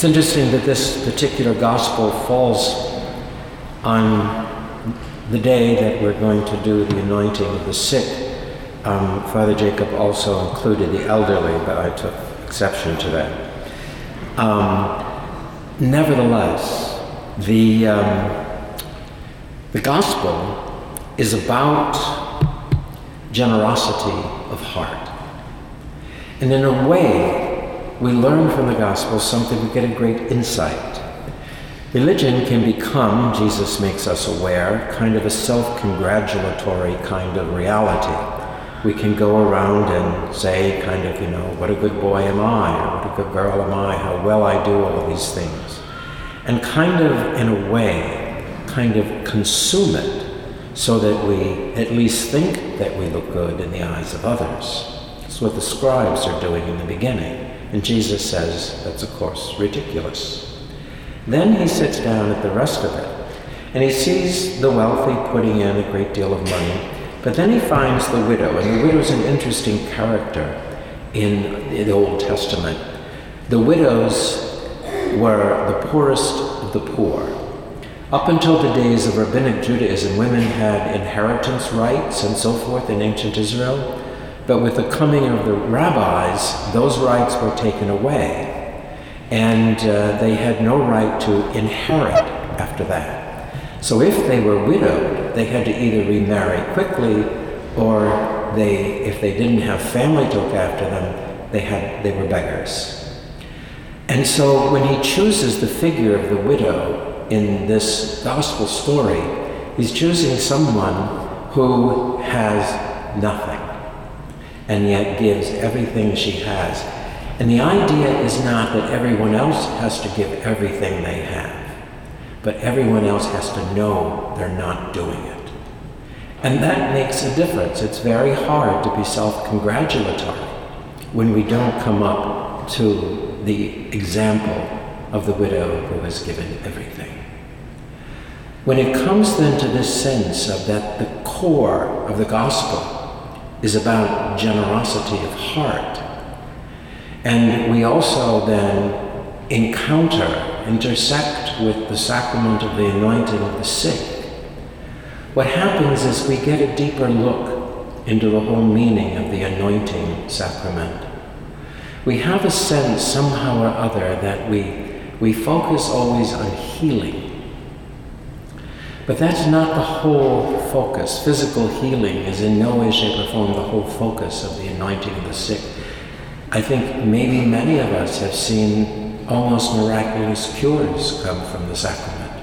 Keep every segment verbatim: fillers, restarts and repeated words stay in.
It's interesting that this particular gospel falls on the day that we're going to do the anointing of the sick. Um, Father Jacob also included the elderly, but I took exception to that. Um, nevertheless, the, um, the gospel is about generosity of heart. And in a way, we learn from the gospel something, we get a great insight. Religion can become, Jesus makes us aware, kind of a self-congratulatory kind of reality. We can go around and say kind of, you know, what a good boy am I, or what a good girl am I, how well I do all of these things. And kind of, in a way, kind of consume it so that we at least think that we look good in the eyes of others. That's what the scribes are doing in the beginning. And Jesus says that's, of course, ridiculous. Then he sits down at the rest of it, and he sees the wealthy putting in a great deal of money, but then he finds the widow, and the widow's an interesting character in the Old Testament. The widows were the poorest of the poor. Up until the days of Rabbinic Judaism, women had inheritance rights and so forth in ancient Israel. But with the coming of the rabbis, those rights were taken away, and uh, they had no right to inherit after that. So if they were widowed, they had to either remarry quickly, or they, if they didn't have family to look after them, they had they were beggars. And so when he chooses the figure of the widow in this gospel story, he's choosing someone who has nothing, and yet gives everything she has. And the idea is not that everyone else has to give everything they have, but everyone else has to know they're not doing it. And that makes a difference. It's very hard to be self-congratulatory when we don't come up to the example of the widow who has given everything. When it comes then to this sense of that the core of the gospel is about generosity of heart. And we also then encounter, intersect with the sacrament of the anointing of the sick. What happens is we get a deeper look into the whole meaning of the anointing sacrament. We have a sense somehow or other that we, we focus always on healing. But that's not the whole focus. Physical healing is in no way, shape, or form the whole focus of the anointing of the sick. I think maybe many of us have seen almost miraculous cures come from the sacrament.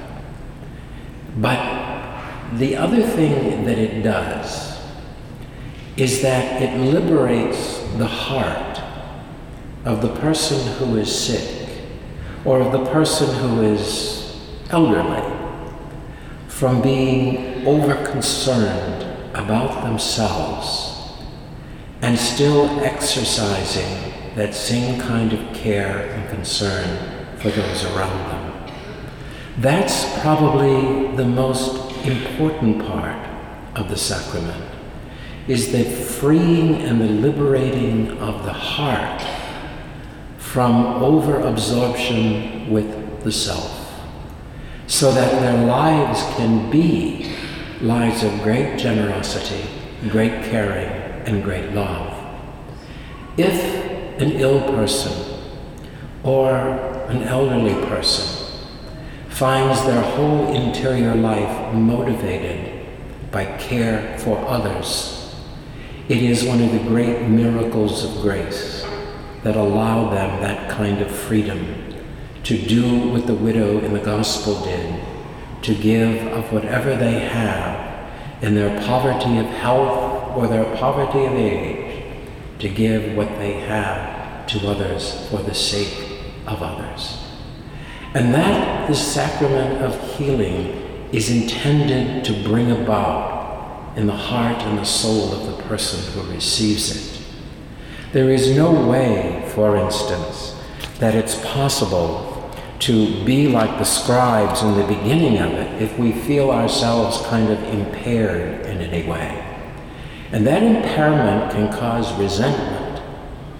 But the other thing that it does is that it liberates the heart of the person who is sick, or of the person who is elderly, from being over-concerned about themselves and still exercising that same kind of care and concern for those around them. That's probably the most important part of the sacrament, is the freeing and the liberating of the heart from over-absorption with the self, so that their lives can be lives of great generosity, great caring, and great love. If an ill person or an elderly person finds their whole interior life motivated by care for others, it is one of the great miracles of grace that allow them that kind of freedom to do what the widow in the gospel did, to give of whatever they have in their poverty of health or their poverty of age, to give what they have to others for the sake of others. And that the sacrament of healing is intended to bring about in the heart and the soul of the person who receives it. There is no way, for instance, that it's possible to be like the scribes in the beginning of it if we feel ourselves kind of impaired in any way. And that impairment can cause resentment.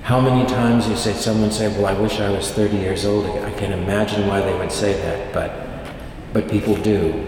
How many times you say, someone say, well, I wish I was thirty years old. I can imagine why they would say that, but, but people do.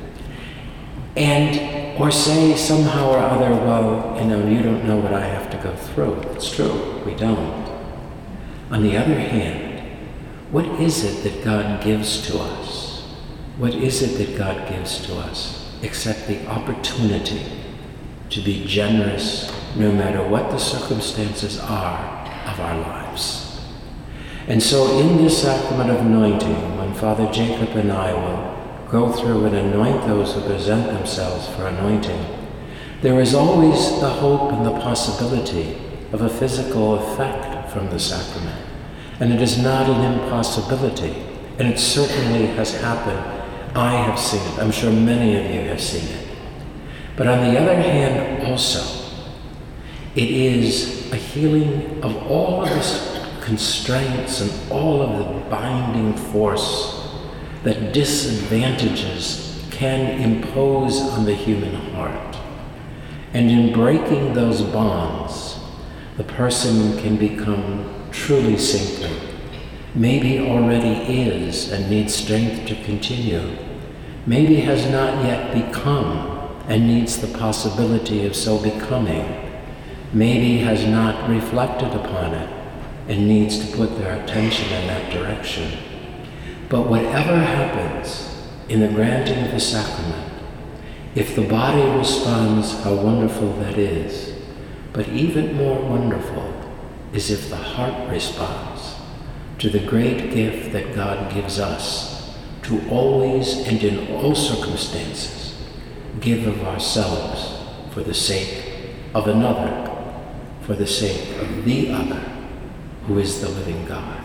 And, or say somehow or other, well, you know, you don't know what I have to go through. It's true, we don't. On the other hand, what is it that God gives to us? What is it that God gives to us except the opportunity to be generous no matter what the circumstances are of our lives? And so in this sacrament of anointing, when Father Jacob and I will go through and anoint those who present themselves for anointing, there is always the hope and the possibility of a physical effect from the sacrament. And it is not an impossibility, and it certainly has happened. I have seen it. I'm sure many of you have seen it. But on the other hand, also, it is a healing of all of the constraints and all of the binding force that disadvantages can impose on the human heart. And in breaking those bonds, the person can become truly saintly. Maybe already is and needs strength to continue. Maybe has not yet become and needs the possibility of so becoming. Maybe has not reflected upon it and needs to put their attention in that direction. But whatever happens in the granting of the sacrament, if the body responds, how wonderful that is. But even more wonderful is if the heart responds to the great gift that God gives us to always and in all circumstances give of ourselves for the sake of another, for the sake of the other, who is the living God.